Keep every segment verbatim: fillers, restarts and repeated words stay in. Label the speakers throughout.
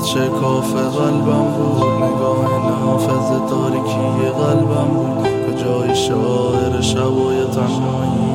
Speaker 1: شکاف قلبم بود، نگاه نافذ تاریکی قلبم بود، کجای شاعر شبای تنهایی.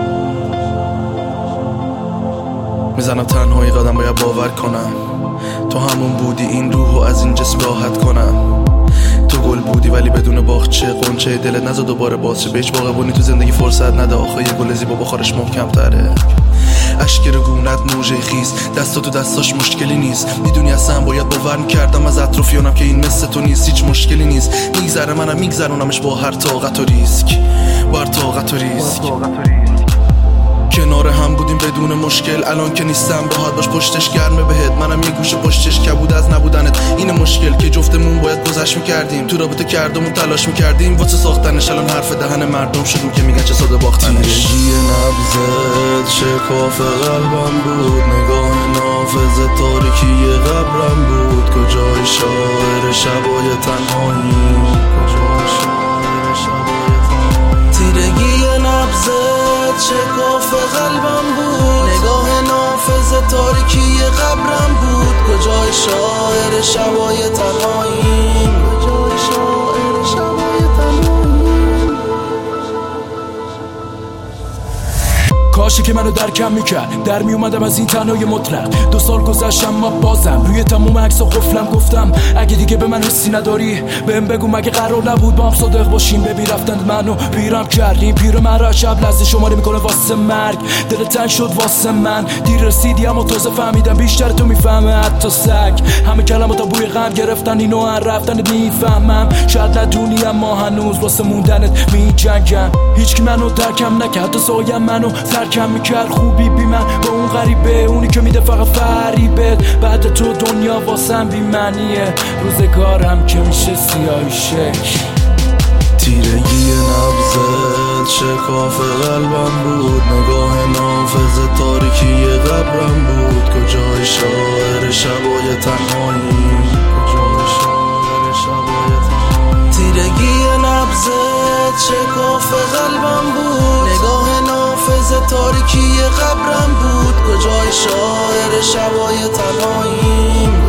Speaker 1: میزنم تنهایی قدم، باید باور کنم تو همون بودی، این روحو از این جسم راحت کنم. تو گل بودی ولی بدون باغچه، قنچه دلت نزد دوباره باز شه. به هیچ باغبونی تو زندگی فرصت نده، آخه یه گل زیبا بخارش محکم تره. اشک رگونت موجه خیز، دستا تو دستاش مشکلی نیست. میدونی اصلا باید باور میکردم از اطرافیانم که این مثل تو نیست. هیچ مشکلی نیست، میگذره منم میگذرونمش با هر طاقت و ریسک، با هر طاقت و ریسک. کنار هم بودیم بدون مشکل، الان که نیستم راحت باش، پشتش گرمه بهت، منم یه گوشه پشتش کبود از نبودنت. این مشکل که جفتمون باید گذشت میکردیم، تو رابطه کردمون تلاش میکردیم واسه ساختنش، الان حرف دهن مردم شدیم که میگن چه ساده باختیم. تیرگی نبضت شکاف قلبم بود، نگاه نافذ تاریکی قبرم بود، کجای شاعر شبای تنهایی، کجای شاعر شبای تنهایی. تیرگی نبضت شکاف قلبم بود، نگاه نافذ تاریکی قبرم بود، کجای شاعر شبای تنهایی، کجای شاعر شبای تنهایی.
Speaker 2: کاشی که منو درکم میکرد، در میومدم از این تنهای مطلق. دو سال گذشت اما بازم روی تموم عکسا قفلم، گفتم اگه دیگه به من حسی نداری بهم بگو، مگه قرار نبود با هم صادق باشیم. ببین رفتند منو پیرم کردیم، پیر مرا شب لحظه شماره میکنه واسه مرگ. دل تنگ شد واسه من، دیر رسیدی اما تازه فهمیدم بیشتر تو میفهمه حتی سگ. همه کلماتا بوی غم گرفتن، اینو هر رفتنت میفهمم. شاید ندونی اما هنوز واسه موندنت میجنگم. هیچکی منو درکم نکرد، تو سایم منو کم میکرد. خوبی بی من با اون غریبه، اونی که میده فقط فریبت. بعد تو دنیا واسم بی معنیه، روزگارم که میشه سیاهی شک.
Speaker 1: تیرگی نبضت شکاف قلبم بود، نگاه نافذ تاریکی قبرم بود، کجای شاعر شبای تنهایی، کجای شاعر شبای تنهایی. تیرگی نبضت شکاف قلبم بود، نگاه نافذ تاریکی قبرم بود، کجای شاعر شبای تنهایی.